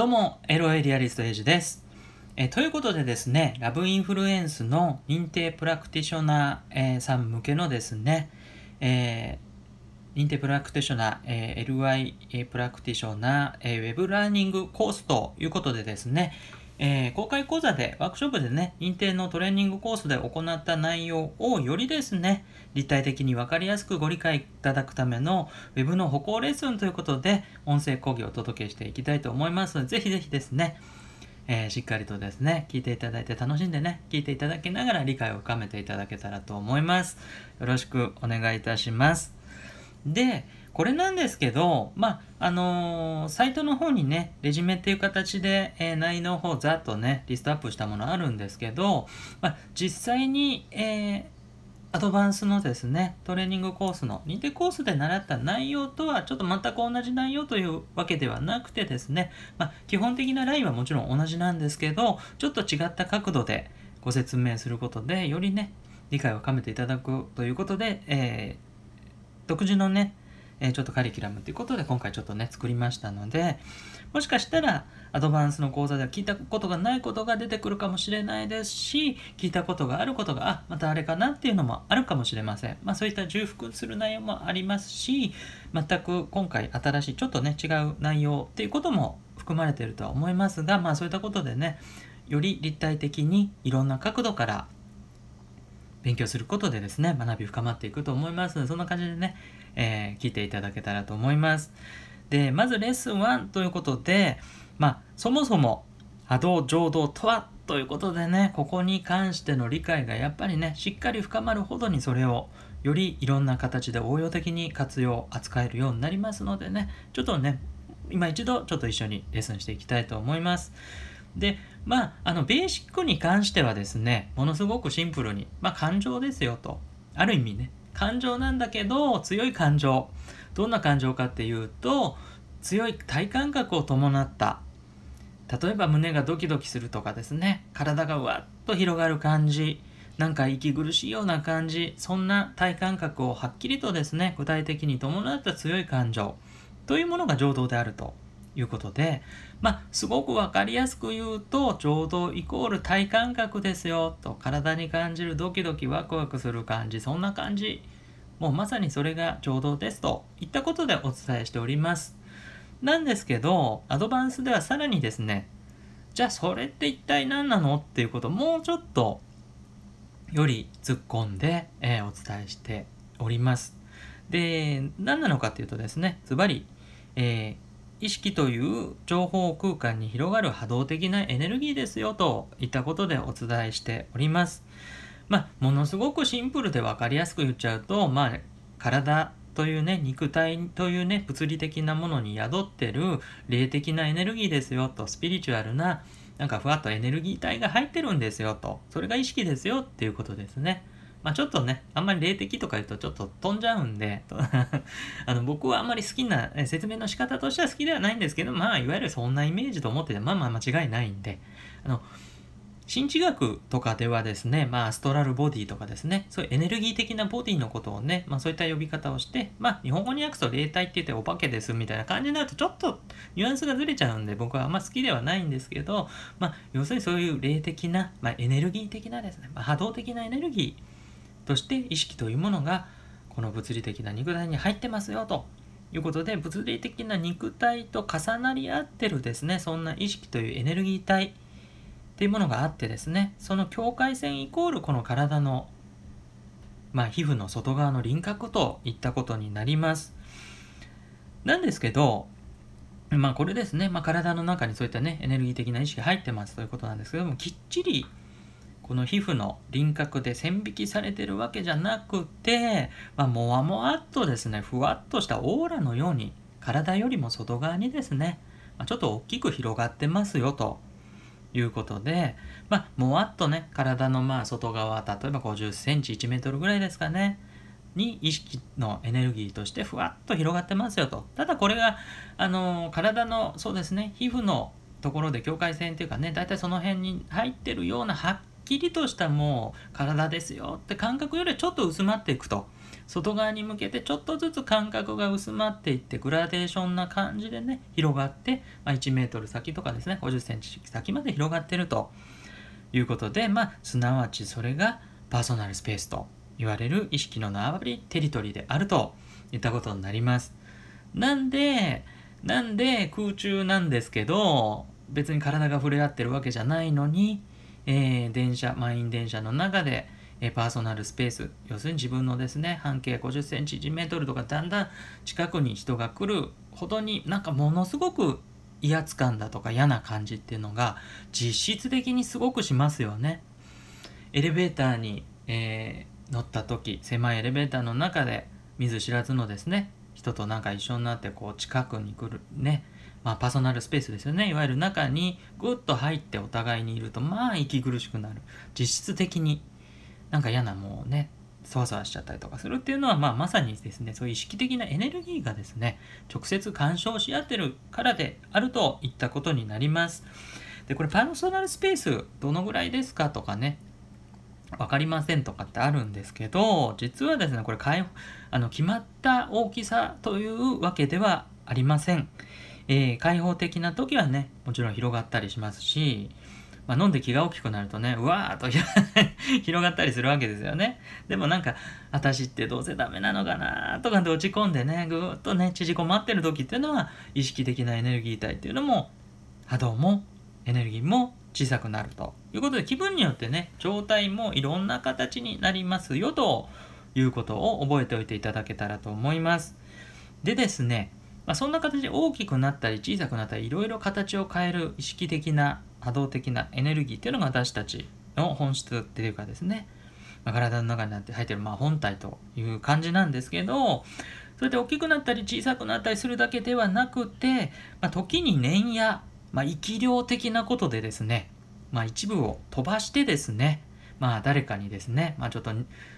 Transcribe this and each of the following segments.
どうも、エロエリアリストエイジです。ということでですね、ラブインフルエンスの認定プラクティショナー、さん向けのですね、認定プラクティショナー、LI プラクティショナー、ウェブラーニングコースということでですね、公開講座でワークショップでね、認定のトレーニングコースで行った内容をよりですね、立体的に分かりやすくご理解いただくための Web の歩行レッスンということで、音声講義をお届けしていきたいと思いますので、ぜひぜひですね、しっかりとですね、聞いていただいて楽しんでね、聞いていただきながら理解を深めていただけたらと思います。よろしくお願いいたします。で、これなんですけど、サイトの方にね、レジュメっていう形で、内容の方ざっとね、リストアップしたものあるんですけど、実際に、アドバンスのですね、トレーニングコースの認定コースで習った内容とはちょっと全く同じ内容というわけではなくてですね、基本的なラインはもちろん同じなんですけど、ちょっと違った角度でご説明することで、よりね、理解を深めていただくということで、独自のね、ちょっとカリキュラムということで今回ちょっとね作りましたので、もしかしたらアドバンスの講座では聞いたことがないことが出てくるかもしれないですし、聞いたことがあることがまたあれかなっていうのもあるかもしれません。そういった重複する内容もありますし、全く今回新しいちょっとね違う内容っていうことも含まれているとは思いますが、そういったことでね、より立体的にいろんな角度から勉強することでですね、学び深まっていくと思いますので、そんな感じでね、聞いていただけたらと思います。で、まずレッスン1ということで、そもそも波動浄土とはということでね、ここに関しての理解がやっぱりね、しっかり深まるほどにそれをよりいろんな形で応用的に活用、扱えるようになりますのでね、ちょっとね、今一度ちょっと一緒にレッスンしていきたいと思います。で、ベーシックに関してはですね、ものすごくシンプルに、感情ですよと。ある意味ね、感情なんだけど、強い感情。どんな感情かっていうと、強い体感覚を伴った。例えば胸がドキドキするとかですね、体がわっと広がる感じ、なんか息苦しいような感じ、そんな体感覚をはっきりとですね、具体的に伴った強い感情というものが情動であるということで、すごくわかりやすく言うと、情動イコール体感覚ですよと、体に感じるドキドキワクワクする感じ、そんな感じ、もうまさにそれが情動ですといったことでお伝えしております。なんですけど、アドバンスではさらにですね、じゃあそれって一体何なのっていうことをもうちょっとより突っ込んで、お伝えしております。で、何なのかっていうとですね、ズバリ、意識という情報空間に広がる波動的なエネルギーですよといったことでお伝えしております。ものすごくシンプルで分かりやすく言っちゃうと、体というね、肉体というね、物理的なものに宿ってる霊的なエネルギーですよと、スピリチュアルななんかふわっとエネルギー体が入ってるんですよと、それが意識ですよっていうことですね。ちょっとね、あんまり霊的とか言うとちょっと飛んじゃうんで僕はあんまり好きな説明の仕方としては好きではないんですけど、いわゆるそんなイメージと思ってて間違いないんで、心地学とかではですね、アストラルボディとかですね、そういうエネルギー的なボディのことをね、そういった呼び方をして、日本語に訳すと霊体って言ってお化けですみたいな感じになるとちょっとニュアンスがずれちゃうんで、僕はあんま好きではないんですけど、要するにそういう霊的な、エネルギー的なですね、波動的なエネルギーとして意識というものがこの物理的な肉体に入ってますよということで、物理的な肉体と重なり合ってるですね、そんな意識というエネルギー体っていうものがあってですね、その境界線イコールこの体の皮膚の外側の輪郭といったことになります。なんですけど、これですね、体の中にそういったねエネルギー的な意識が入ってますということなんですけども、きっちりこの皮膚の輪郭で線引きされてるわけじゃなくて、もわもわっとですね、ふわっとしたオーラのように体よりも外側にですね、ちょっと大きく広がってますよということで、もわっとね、体の外側、例えば50センチ、1メートルぐらいですかね、に意識のエネルギーとしてふわっと広がってますよと。ただこれが、体の、そうですね、皮膚のところで境界線っていうかね、だいたいその辺に入ってるようなはっきりとしたもう体ですよって感覚よりちょっと薄まっていくと。 外側に向けてちょっとずつ間隔が薄まっていってグラデーションな感じでね広がって、1メートル先とかですね50センチ先まで広がっているということで、すなわちそれがパーソナルスペースと言われる意識の縄張りテリトリーであるといったことになります。なんで空中なんですけど別に体が触れ合ってるわけじゃないのに、満員電車の中で、パーソナルスペース、要するに自分のですね半径50センチ1メートルとかだんだん近くに人が来るほどになんかものすごく威圧感だとか嫌な感じっていうのが実質的にすごくしますよね。エレベーターに、乗った時狭いエレベーターの中で見ず知らずのですね人となんか一緒になってこう近くに来るね、パーソナルスペースですよね。いわゆる中にグッと入ってお互いにいると息苦しくなる。実質的になんか嫌なもうねそわそわしちゃったりとかするっていうのは、まさにですねそういう意識的なエネルギーがですね直接干渉し合ってるからであるといったことになります。でこれパーソナルスペースどのぐらいですかとかね分かりませんとかってあるんですけど、実はですねこれ決まった大きさというわけではありません。開放的な時はねもちろん広がったりしますし、飲んで気が大きくなるとねうわーっと広がったりするわけですよね。でもなんか私ってどうせダメなのかなとかで落ち込んでねぐーっとね縮こまってる時っていうのは意識的なエネルギー体っていうのも波動もエネルギーも小さくなるということで、気分によってね状態もいろんな形になりますよということを覚えておいていただけたらと思います。でですね、そんな形で大きくなったり小さくなったりいろいろ形を変える意識的な波動的なエネルギーっていうのが私たちの本質っていうかですね、体の中になって入っている本体という感じなんですけど、それで大きくなったり小さくなったりするだけではなくて、時に念や、生き量的なことでですね、一部を飛ばしてですね、誰かにですね、ちょっと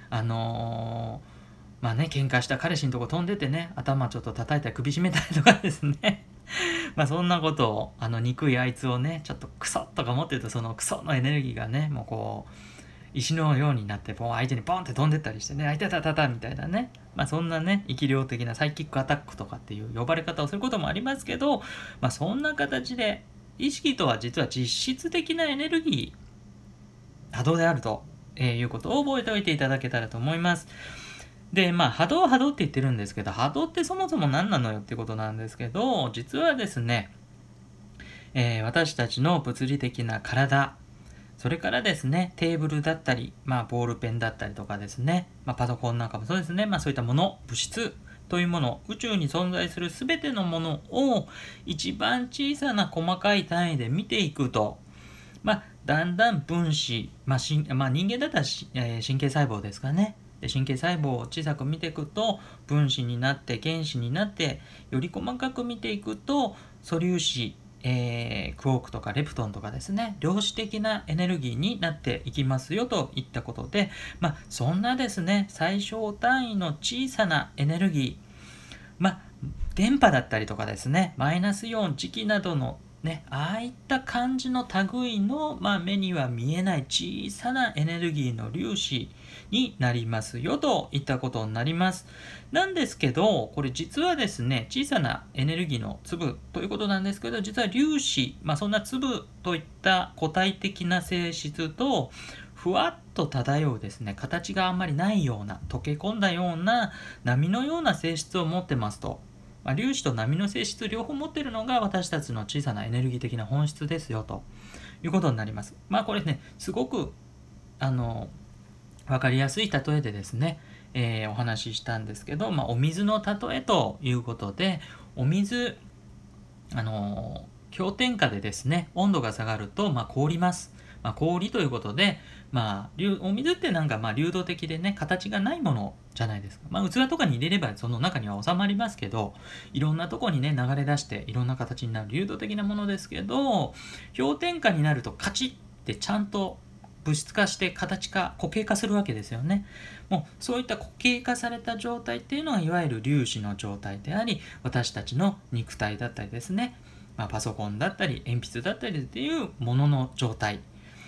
喧嘩した彼氏のとこ飛んでてね頭ちょっと叩いたり首絞めたりとかですねそんなことを憎いあいつをねちょっとクソとか思ってるとそのクソのエネルギーがねもうこう石のようになって相手にポンって飛んでったりしてね相手たたたみたいなねそんなね生き量的なサイキックアタックとかっていう呼ばれ方をすることもありますけど、そんな形で意識とは実は実質的なエネルギー波動であるということを覚えておいていただけたらと思います。で波動って言ってるんですけど、波動ってそもそも何なのよってことなんですけど、実はですね、私たちの物理的な体、それからですねテーブルだったり、ボールペンだったりとかですね、パソコンなんかもそうですね、そういったもの物質というもの、宇宙に存在する全てのものを一番小さな細かい単位で見ていくと、だんだん分子、人間だったら、神経細胞ですかね。で神経細胞を小さく見ていくと分子になって原子になって、より細かく見ていくと素粒子、クォークとかレプトンとかですね量子的なエネルギーになっていきますよといったことで、そんなですね最小単位の小さなエネルギー、電波だったりとかですねマイナスイオン磁気などのああいった感じの類の、目には見えない小さなエネルギーの粒子になりますよといったことになります。なんですけど、これ実はですね、小さなエネルギーの粒ということなんですけど、実は粒子、そんな粒といった固体的な性質と、ふわっと漂うですね、形があんまりないような、溶け込んだような波のような性質を持ってますと。粒子と波の性質両方持っているのが私たちの小さなエネルギー的な本質ですよということになります。これねすごく分かりやすい例えでですね、お話ししたんですけど、お水の例えということで、お水氷点下でですね温度が下がると凍ります。氷ということで、お水ってなんか流動的でね形がないものじゃないですか。器とかに入れればその中には収まりますけど、いろんなとこにね流れ出していろんな形になる流動的なものですけど、氷点下になるとカチッってちゃんと物質化して形化固形化するわけですよね。もうそういった固形化された状態っていうのはいわゆる粒子の状態であり、私たちの肉体だったりですね、パソコンだったり鉛筆だったりっていうものの状態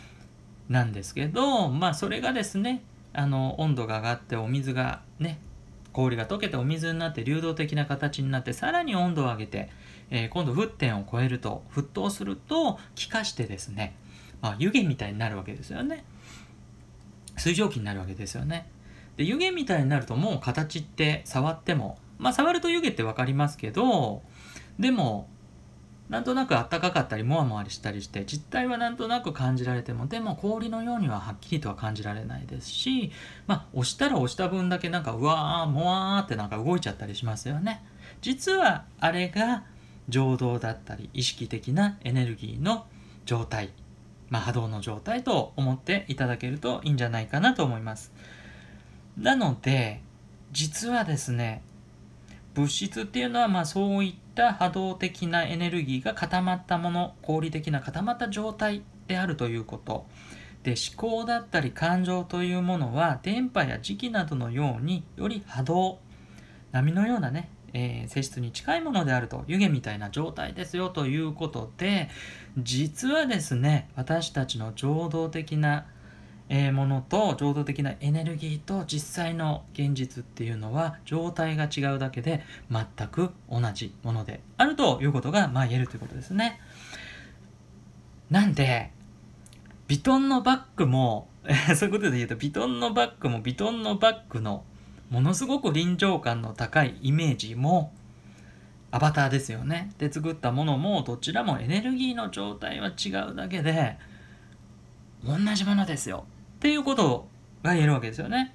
なんですけど、それがですね温度が上がってお水がね氷が溶けてお水になって流動的な形になって、さらに温度を上げて、今度沸点を超えると、沸騰すると気化してですね、湯気みたいになるわけですよね。水蒸気になるわけですよね。で、湯気みたいになるともう形って触っても、触ると湯気って分かりますけど、でもなんとなく暖かかったりもわもわしたりして、実態はなんとなく感じられても、でも氷のようにははっきりとは感じられないですし、押したら押した分だけなんかうわーもわーってなんか動いちゃったりしますよね。実はあれが情動だったり意識的なエネルギーの状態、波動の状態と思っていただけるといいんじゃないかなと思います。なので実はですね、物質っていうのはそういった波動的なエネルギーが固まったもの、氷的な固まった状態であるということで、思考だったり感情というものは電波や磁気などのようにより波動、波のようなね、性質に近いものであると、湯気みたいな状態ですよということで、実はですね、私たちの情動的なものと情動的なエネルギーと実際の現実っていうのは状態が違うだけで全く同じものであるということが言えるということですね。なんでビトンのバッグもそういうことで言うと、ビトンのバッグもビトンのバッグのものすごく臨場感の高いイメージもアバターですよね。で作ったものもどちらもエネルギーの状態は違うだけで同じものですよっていうことが言えるわけですよね。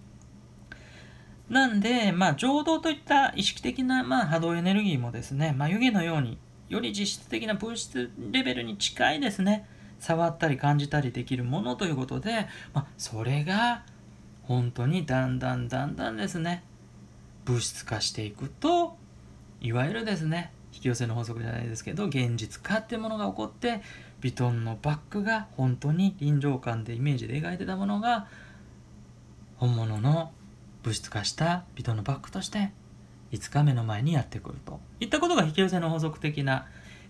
なんで、情動といった意識的な、波動エネルギーもですね、湯気のようにより実質的な物質レベルに近いですね、触ったり感じたりできるものということで、それが本当にだんだんですね、物質化していくと、いわゆるですね、引き寄せの法則じゃないですけど、現実化っていうものが起こって、ビトンのバッグが本当に臨場感でイメージで描いてたものが本物の物質化したビトンのバッグとしていつか目の前にやってくるといったことが引き寄せの法則的な、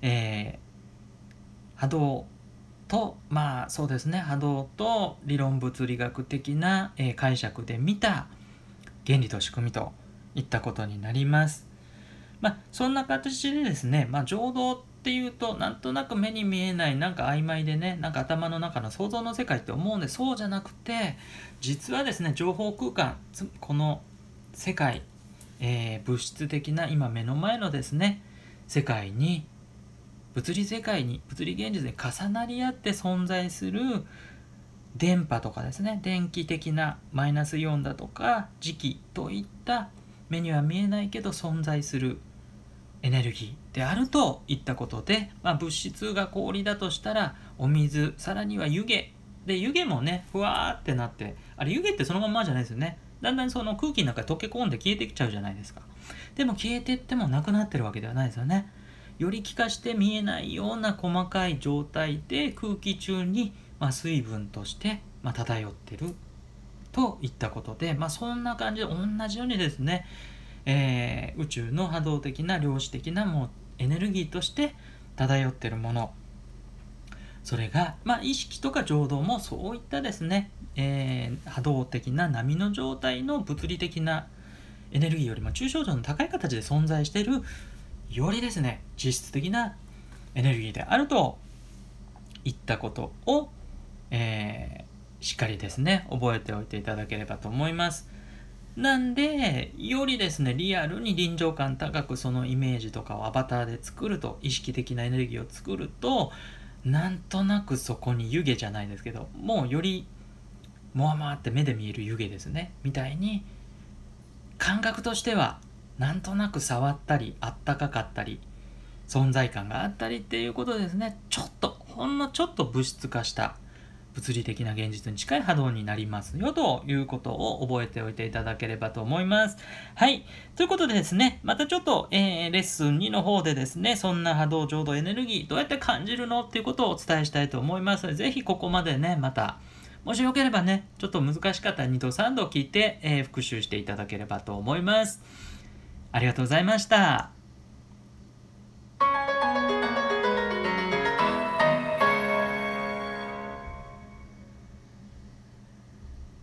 波動とそうですね、波動と理論物理学的な、解釈で見た原理と仕組みといったことになります。そんな形でですね、情動っていうとなんとなく目に見えない、なんか曖昧でね、なんか頭の中の想像の世界って思うんで、そうじゃなくて、実はですね、情報空間、この世界、物質的な今目の前のですね世界に、物理世界に、物理現実に重なり合って存在する電波とかですね、電気的なマイナスイオンだとか磁気といった目には見えないけど存在するエネルギーであるといったことで、物質が氷だとしたらお水、さらには湯気で、湯気もねふわーってなって、あれ湯気ってそのままじゃないですよね。だんだんその空気の中に溶け込んで消えてきちゃうじゃないですか。でも消えてってもなくなってるわけではないですよね。より気化して見えないような細かい状態で空気中に、水分として、漂ってるといったことで、そんな感じで同じようにですね、宇宙の波動的な量子的なもうエネルギーとして漂っているもの、それが、意識とか情動もそういったですね、波動的な波の状態の物理的なエネルギーよりも抽象度の高い形で存在している、よりですね実質的なエネルギーであるといったことを、しっかりですね覚えておいていただければと思います。なんでよりですねリアルに臨場感高くそのイメージとかをアバターで作ると、意識的なエネルギーを作ると、なんとなくそこに湯気じゃないですけど、もうよりもわもわって目で見える湯気ですねみたいに、感覚としてはなんとなく触ったりあったかかったり存在感があったりっていうことですね、ほんのちょっと物質化した物理的な現実に近い波動になりますよということを覚えておいていただければと思います。はい。ということでですね、またちょっと、レッスン2の方でですね、そんな波動、浄土、エネルギーどうやって感じるのっていうことをお伝えしたいと思いますので、ぜひここまでね、またもしよければね、ちょっと難しかったら2度3度聞いて、復習していただければと思います。ありがとうございました。